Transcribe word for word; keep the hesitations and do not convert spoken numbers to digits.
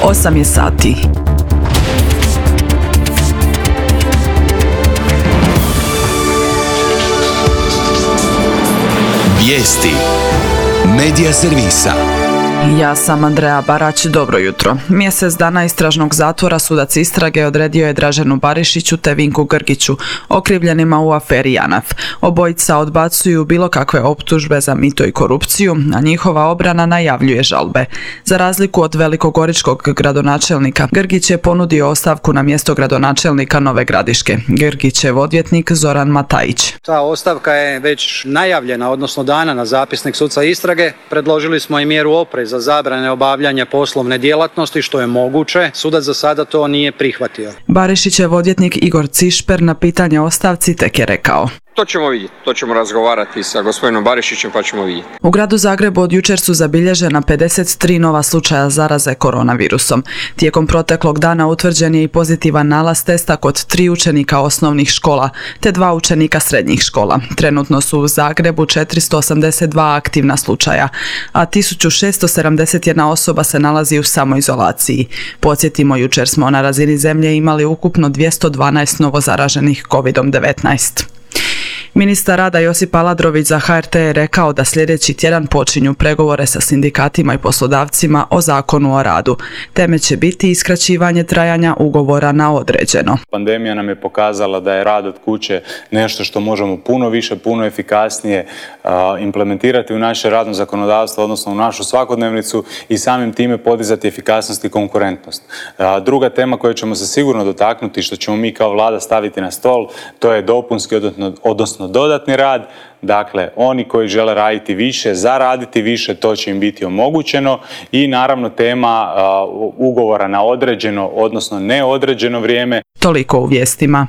osam je sati. Vijesti Medija servisa. Ja sam Andreja Barać, dobro jutro. Mjesec dana istražnog zatvora sudac istrage odredio je Draženu Barišiću te Vinku Grgiću, okrivljenima u aferi JANAF. Obojica odbacuju bilo kakve optužbe za mito i korupciju, a njihova obrana najavljuje žalbe. Za razliku od velikogoričkog gradonačelnika, Grgić je ponudio ostavku na mjesto gradonačelnika Nove Gradiške. Grgićev odvjetnik Zoran Matajić. Ta ostavka je već najavljena, odnosno dana na zapisnik suca istrage. Predložili smo i mjeru opreza za zabrane obavljanja poslovne djelatnosti, što je moguće. Sudac za sada to nije prihvatio. Barišićev odvjetnik Igor Cišper na pitanje o ostavci tek je rekao: To ćemo vidjeti, to ćemo razgovarati sa gospodinom Barišićem pa ćemo vidjeti. U gradu Zagrebu od jučer su zabilježena pedeset tri nova slučaja zaraze koronavirusom. Tijekom proteklog dana utvrđen je i pozitivan nalaz testa kod tri učenika osnovnih škola te dva učenika srednjih škola. Trenutno su u Zagrebu četiristo osamdeset dva aktivna slučaja, a tisuću šesto sedamdeset jedna osoba se nalazi u samoizolaciji. Podsjetimo, jučer smo na razini zemlje imali ukupno dvjesto dvanaest novozaraženih kovidom devetnaest. Ministar rada Josip Aladrović za H R T je rekao da sljedeći tjedan počinju pregovore sa sindikatima i poslodavcima o Zakonu o radu. Teme će biti i skraćivanje trajanja ugovora na određeno. Pandemija nam je pokazala da je rad od kuće nešto što možemo puno više, puno efikasnije uh, implementirati u naše radno zakonodavstvo, odnosno u našu svakodnevnicu i samim time podizati efikasnost i konkurentnost. Uh, druga tema koju ćemo se sigurno dotaknuti, što ćemo mi kao vlada staviti na stol, to je dopunski, odnosno, odnosno dodatni rad. Dakle, oni koji žele raditi više, zaraditi više, to će im biti omogućeno i naravno tema uh, ugovora na određeno, odnosno neodređeno vrijeme. Toliko u vijestima.